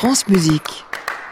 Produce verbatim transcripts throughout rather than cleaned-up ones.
France Musique.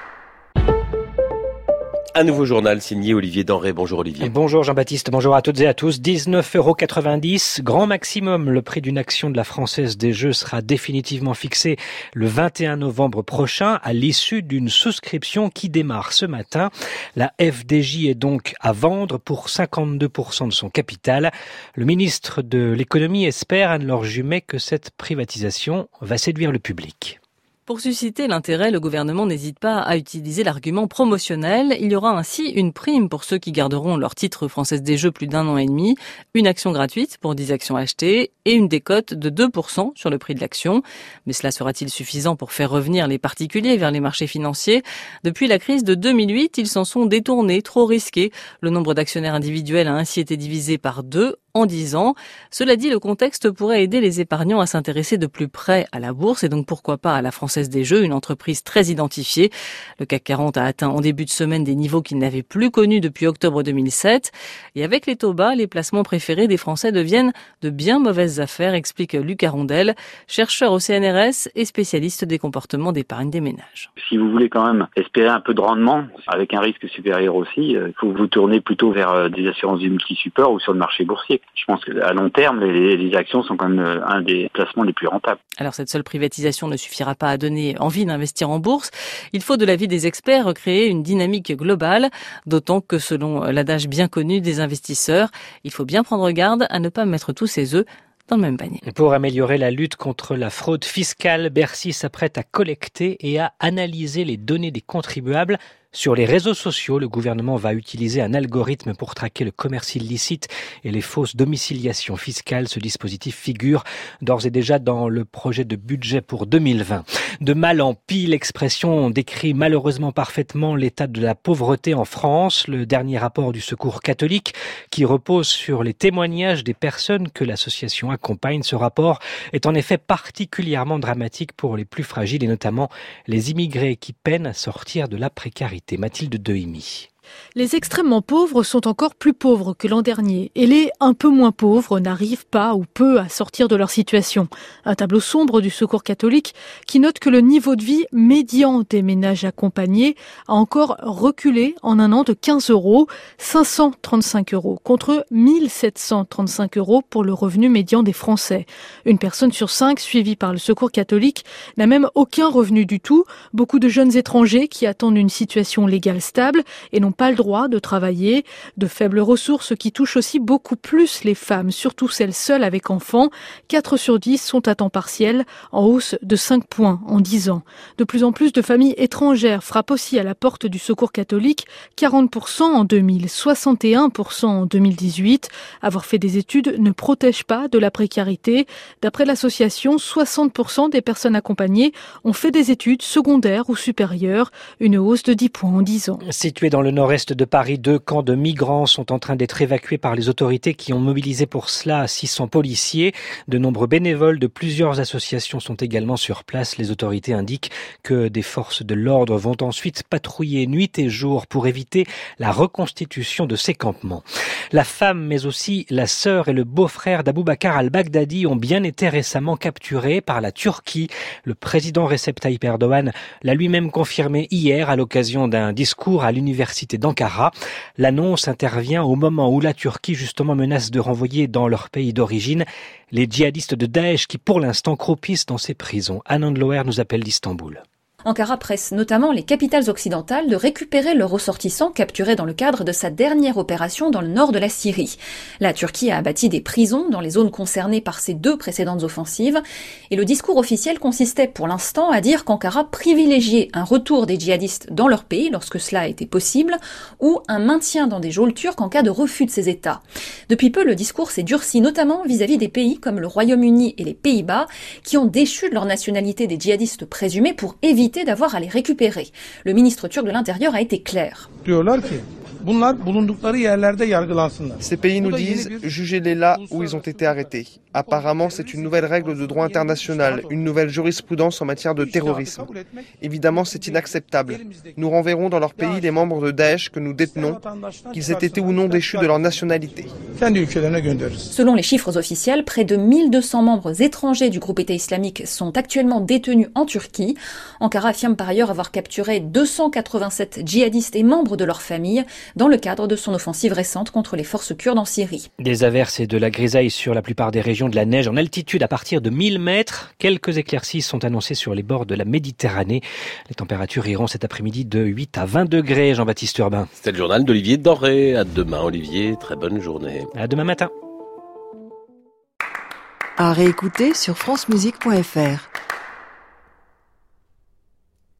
Un nouveau journal signé Olivier Denré. Bonjour Olivier. Bonjour Jean-Baptiste, bonjour à toutes et à tous. dix-neuf euros quatre-vingt-dix, grand maximum. Le prix d'une action de la Française des Jeux sera définitivement fixé le vingt et un novembre prochain à l'issue d'une souscription qui démarre ce matin. La F D J est donc à vendre pour cinquante-deux pour cent de son capital. Le ministre de l'économie espère, Anne-Laure Jumet, que cette privatisation va séduire le public. Pour susciter l'intérêt, le gouvernement n'hésite pas à utiliser l'argument promotionnel. Il y aura ainsi une prime pour ceux qui garderont leur titre Française des Jeux plus d'un an et demi, une action gratuite pour dix actions achetées et une décote de deux pour cent sur le prix de l'action. Mais cela sera-t-il suffisant pour faire revenir les particuliers vers les marchés financiers ? Depuis la crise de deux mille huit, ils s'en sont détournés, trop risqués. Le nombre d'actionnaires individuels a ainsi été divisé par deux en dix ans. Cela dit, le contexte pourrait aider les épargnants à s'intéresser de plus près à la bourse et donc pourquoi pas à la Française des Jeux, une entreprise très identifiée. Le C A C quarante a atteint en début de semaine des niveaux qu'il n'avait plus connus depuis octobre deux mille sept. Et avec les taux bas, les placements préférés des Français deviennent de bien mauvaises affaires, explique Luc Arondel, chercheur au C N R S et spécialiste des comportements d'épargne des ménages. Si vous voulez quand même espérer un peu de rendement, avec un risque supérieur aussi, il faut vous tourner plutôt vers des assurances du multi-support ou sur le marché boursier. Je pense qu'à long terme, les, les actions sont quand même un des placements les plus rentables. Alors cette seule privatisation ne suffira pas à donner envie d'investir en bourse. Il faut de l'avis des experts créer une dynamique globale, d'autant que selon l'adage bien connu des investisseurs, il faut bien prendre garde à ne pas mettre tous ses œufs dans le même panier. Pour améliorer la lutte contre la fraude fiscale, Bercy s'apprête à collecter et à analyser les données des contribuables. Sur les réseaux sociaux, le gouvernement va utiliser un algorithme pour traquer le commerce illicite et les fausses domiciliations fiscales. Ce dispositif figure d'ores et déjà dans le projet de budget pour deux mille vingt. De mal en pis, l'expression décrit malheureusement parfaitement l'état de la pauvreté en France. Le dernier rapport du Secours catholique, qui repose sur les témoignages des personnes que l'association accompagne. Ce rapport est en effet particulièrement dramatique pour les plus fragiles et notamment les immigrés qui peinent à sortir de la précarité. Mathilde Dehimi. Les extrêmement pauvres sont encore plus pauvres que l'an dernier et les un peu moins pauvres n'arrivent pas ou peu à sortir de leur situation. Un tableau sombre du Secours catholique qui note que le niveau de vie médian des ménages accompagnés a encore reculé en un an de quinze euros, cinq cent trente-cinq euros, contre mille sept cent trente-cinq euros pour le revenu médian des Français. Une personne sur cinq suivie par le Secours catholique n'a même aucun revenu du tout. Beaucoup de jeunes étrangers qui attendent une situation légale stable et n'ont pas le droit de travailler, de faibles ressources qui touchent aussi beaucoup plus les femmes, surtout celles seules avec enfants. quatre sur dix sont à temps partiel, en hausse de cinq points en dix ans. De plus en plus de familles étrangères frappent aussi à la porte du Secours catholique, quarante pour cent en deux mille, soixante et un pour cent en deux mille dix-huit. Avoir fait des études ne protège pas de la précarité. D'après l'association, soixante pour cent des personnes accompagnées ont fait des études secondaires ou supérieures, une hausse de dix points en dix ans. Situé dans le nord-est de Paris, deux camps de migrants sont en train d'être évacués par les autorités qui ont mobilisé pour cela six cents policiers. De nombreux bénévoles de plusieurs associations sont également sur place. Les autorités indiquent que des forces de l'ordre vont ensuite patrouiller nuit et jour pour éviter la reconstitution de ces campements. La femme, mais aussi la sœur et le beau-frère d'Aboubacar al-Baghdadi ont bien été récemment capturés par la Turquie. Le président Recep Tayyip Erdogan l'a lui-même confirmé hier à l'occasion d'un discours à l'université d'Ankara. L'annonce intervient au moment où la Turquie justement menace de renvoyer dans leur pays d'origine les djihadistes de Daesh qui pour l'instant croupissent dans ces prisons. Anne Andloer nous appelle d'Istanbul. Ankara presse notamment les capitales occidentales de récupérer leurs ressortissants capturés dans le cadre de sa dernière opération dans le nord de la Syrie. La Turquie a bâti des prisons dans les zones concernées par ces deux précédentes offensives et le discours officiel consistait pour l'instant à dire qu'Ankara privilégiait un retour des djihadistes dans leur pays lorsque cela était possible ou un maintien dans des geôles turques en cas de refus de ces États. Depuis peu, le discours s'est durci notamment vis-à-vis des pays comme le Royaume-Uni et les Pays-Bas qui ont déchu de leur nationalité des djihadistes présumés pour éviter d'avoir à les récupérer. Le ministre turc de l'Intérieur a été clair. Ces pays nous disent, jugez-les là où ils ont été arrêtés. Apparemment, c'est une nouvelle règle de droit international, une nouvelle jurisprudence en matière de terrorisme. Évidemment, c'est inacceptable. Nous renverrons dans leur pays les membres de Daesh que nous détenons, qu'ils aient été ou non déchus de leur nationalité. Selon les chiffres officiels, près de mille deux cents membres étrangers du groupe État islamique sont actuellement détenus en Turquie. Ankara affirme par ailleurs avoir capturé deux cent quatre-vingt-sept djihadistes et membres de leur famille dans le cadre de son offensive récente contre les forces kurdes en Syrie. Des averses et de la grisaille sur la plupart des régions, de la neige en altitude à partir de mille mètres. Quelques éclaircies sont annoncées sur les bords de la Méditerranée. Les températures iront cet après-midi de huit à vingt degrés. Jean-Baptiste Urbain. C'était le journal d'Olivier Denré. À demain Olivier, très bonne journée. À demain matin. À réécouter sur francemusique point f r.